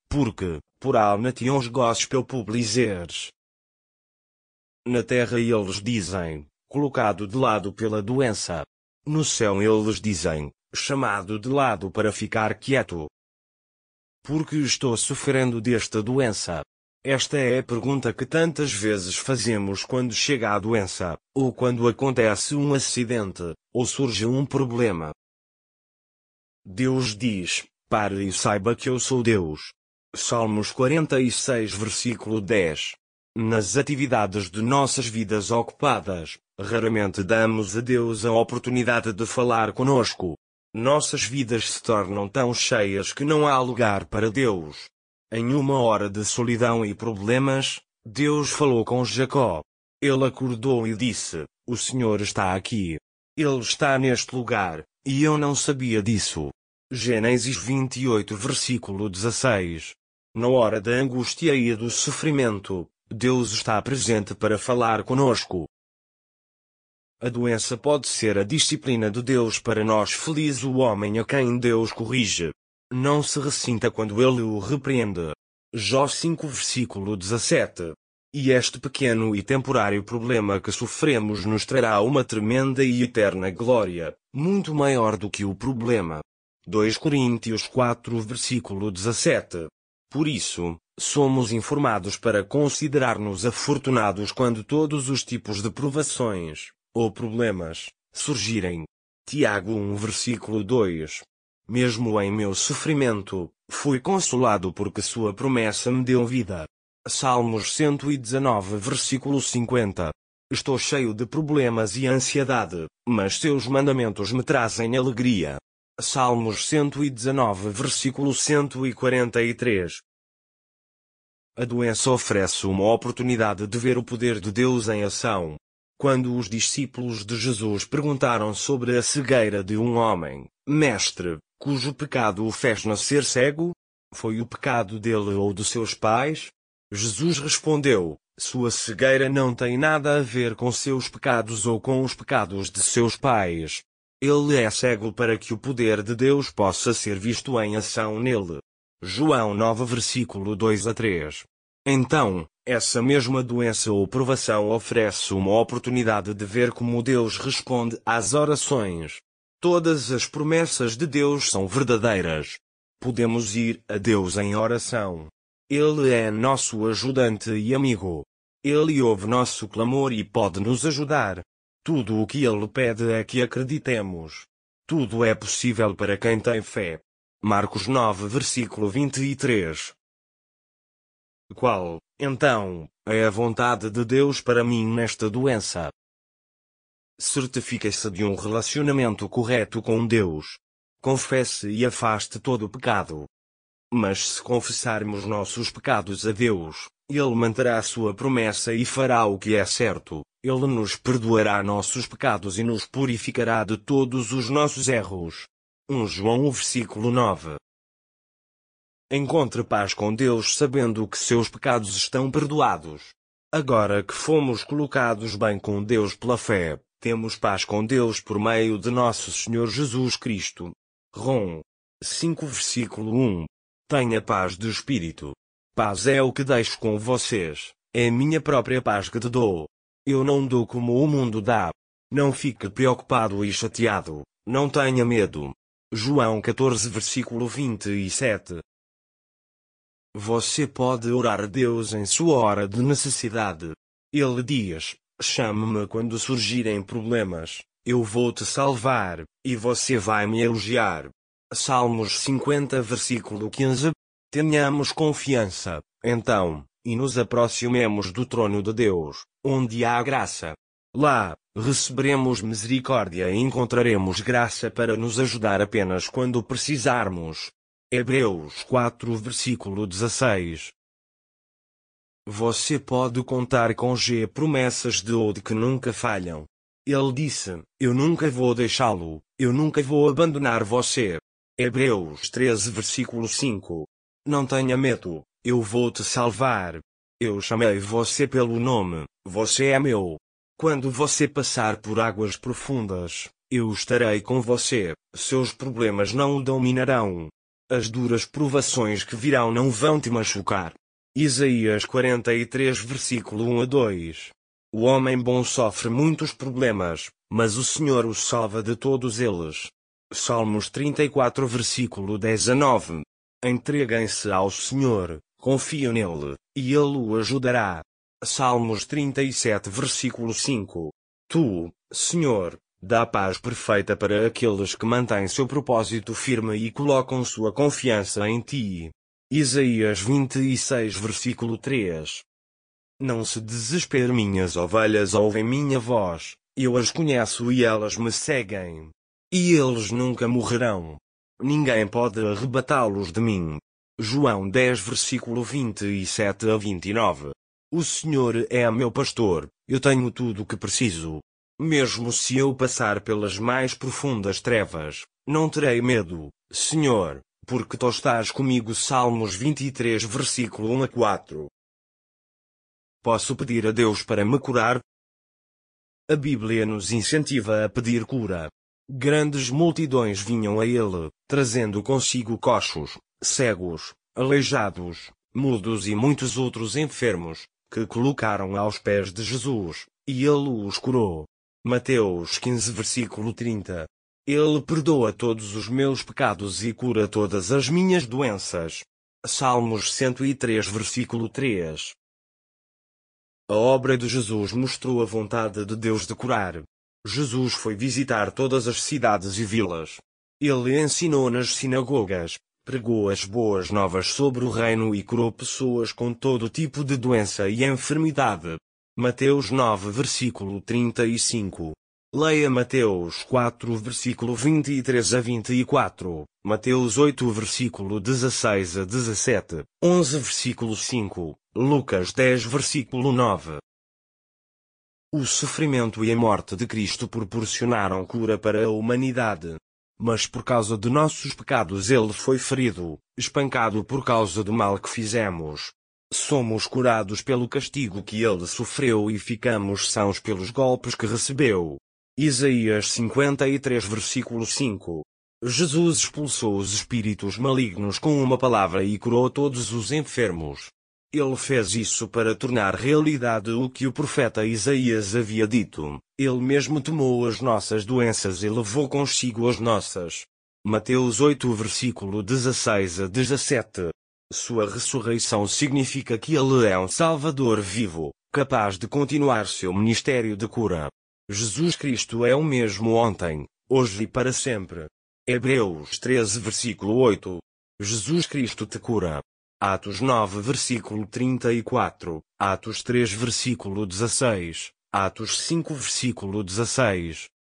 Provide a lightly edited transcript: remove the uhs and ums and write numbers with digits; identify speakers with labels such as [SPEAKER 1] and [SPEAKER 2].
[SPEAKER 1] Porque, por alma tions gospel publizeres. Na terra eles dizem, colocado de lado pela doença. No céu eles dizem, chamado de lado para ficar quieto. Porque estou sofrendo desta doença? Esta é a pergunta que tantas vezes fazemos quando chega a doença, ou quando acontece um acidente, ou surge um problema. Deus diz, pare e saiba que eu sou Deus. Salmos 46 versículo 10. Nas atividades de nossas vidas ocupadas, raramente damos a Deus a oportunidade de falar conosco. Nossas vidas se tornam tão cheias que não há lugar para Deus. Em uma hora de solidão e problemas, Deus falou com Jacó. Ele acordou e disse, o Senhor está aqui. Ele está neste lugar, e eu não sabia disso. Gênesis 28 versículo 16. Na hora da angústia e do sofrimento, Deus está presente para falar conosco. A doença pode ser a disciplina de Deus para nós. Feliz o homem a quem Deus corrige. Não se ressinta quando ele o repreende. Jó 5 versículo 17. E este pequeno e temporário problema que sofremos nos trará uma tremenda e eterna glória, muito maior do que o problema. 2 Coríntios 4 versículo 17. Por isso, somos informados para considerar-nos afortunados quando todos os tipos de provações, ou problemas, surgirem. Tiago 1 versículo 2. Mesmo em meu sofrimento, fui consolado porque sua promessa me deu vida. Salmos 119 versículo 50. Estou cheio de problemas e ansiedade, mas seus mandamentos me trazem alegria. Salmos 119 versículo 143. A doença oferece uma oportunidade de ver o poder de Deus em ação. Quando os discípulos de Jesus perguntaram sobre a cegueira de um homem, mestre, cujo pecado o fez nascer cego? Foi o pecado dele ou de seus pais? Jesus respondeu, sua cegueira não tem nada a ver com seus pecados ou com os pecados de seus pais. Ele é cego para que o poder de Deus possa ser visto em ação nele. João 9 versículo 2 a 3. Então, essa mesma doença ou provação oferece uma oportunidade de ver como Deus responde às orações. Todas as promessas de Deus são verdadeiras. Podemos ir a Deus em oração. Ele é nosso ajudante e amigo. Ele ouve nosso clamor e pode nos ajudar. Tudo o que Ele pede é que acreditemos. Tudo é possível para quem tem fé. Marcos 9 versículo 23. Qual, então, é a vontade de Deus para mim nesta doença? Certifique-se de um relacionamento correto com Deus. Confesse e afaste todo o pecado. Mas se confessarmos nossos pecados a Deus, Ele manterá sua promessa e fará o que é certo. Ele nos perdoará nossos pecados e nos purificará de todos os nossos erros. 1 João 1 versículo 9. Encontre paz com Deus sabendo que seus pecados estão perdoados. Agora que fomos colocados bem com Deus pela fé, temos paz com Deus por meio de nosso Senhor Jesus Cristo. Rom 5 versículo 1. Tenha paz de espírito. Paz é o que deixo com vocês, é minha própria paz que te dou. Eu não dou como o mundo dá. Não fique preocupado e chateado, não tenha medo. João 14 versículo 27. Você pode orar a Deus em sua hora de necessidade. Ele diz, chame-me quando surgirem problemas, eu vou te salvar, e você vai me elogiar. Salmos 50 versículo 15. Tenhamos confiança, então, e nos aproximemos do trono de Deus, onde há graça. Lá, receberemos misericórdia e encontraremos graça para nos ajudar apenas quando precisarmos. Hebreus 4 versículo 16. Você pode contar com G promessas de Deus que nunca falham. Ele disse, eu nunca vou deixá-lo, eu nunca vou abandonar você. Hebreus 13 versículo 5. Não tenha medo, eu vou te salvar. Eu chamei você pelo nome, você é meu. Quando você passar por águas profundas, eu estarei com você, seus problemas não o dominarão. As duras provações que virão não vão te machucar. Isaías 43 versículo 1 a 2. O homem bom sofre muitos problemas, mas o Senhor o salva de todos eles. Salmos 34 versículo 10 a 9. Entreguem-se ao Senhor, confiam nele, e ele o ajudará. Salmos 37 versículo 5. Tu, Senhor, dá paz perfeita para aqueles que mantêm seu propósito firme e colocam sua confiança em ti. Isaías 26 versículo 3. Não se desespere, minhas ovelhas ouvem minha voz, eu as conheço e elas me seguem. E eles nunca morrerão. Ninguém pode arrebatá-los de mim. João 10 versículo 27 a 29. O Senhor é meu pastor, eu tenho tudo o que preciso. Mesmo se eu passar pelas mais profundas trevas, não terei medo, Senhor, porque tu estás comigo. Salmos 23 versículo 1 a 4. Posso pedir a Deus para me curar? A Bíblia nos incentiva a pedir cura. Grandes multidões vinham a ele, trazendo consigo coxos, cegos, aleijados, mudos e muitos outros enfermos, que colocaram aos pés de Jesus, e ele os curou. Mateus 15 versículo 30. Ele perdoa todos os meus pecados e cura todas as minhas doenças. Salmos 103 versículo 3. A obra de Jesus mostrou a vontade de Deus de curar. Jesus foi visitar todas as cidades e vilas. Ele ensinou nas sinagogas, pregou as boas novas sobre o reino e curou pessoas com todo tipo de doença e enfermidade. Mateus 9 versículo 35. Leia Mateus 4 versículo 23 a 24, Mateus 8 versículo 16 a 17, 11 versículo 5, Lucas 10 versículo 9. O sofrimento e a morte de Cristo proporcionaram cura para a humanidade. Mas por causa de nossos pecados ele foi ferido, espancado por causa do mal que fizemos. Somos curados pelo castigo que ele sofreu e ficamos sãos pelos golpes que recebeu. Isaías 53 versículo 5. Jesus expulsou os espíritos malignos com uma palavra e curou todos os enfermos. Ele fez isso para tornar realidade o que o profeta Isaías havia dito. Ele mesmo tomou as nossas doenças e levou consigo as nossas. Mateus 8 versículo 16 a 17. Sua ressurreição significa que ele é um Salvador vivo, capaz de continuar seu ministério de cura. Jesus Cristo é o mesmo ontem, hoje e para sempre. Hebreus 13 versículo 8. Jesus Cristo te cura. Atos 9 versículo 34, Atos 3 versículo 16, Atos 5 versículo 16.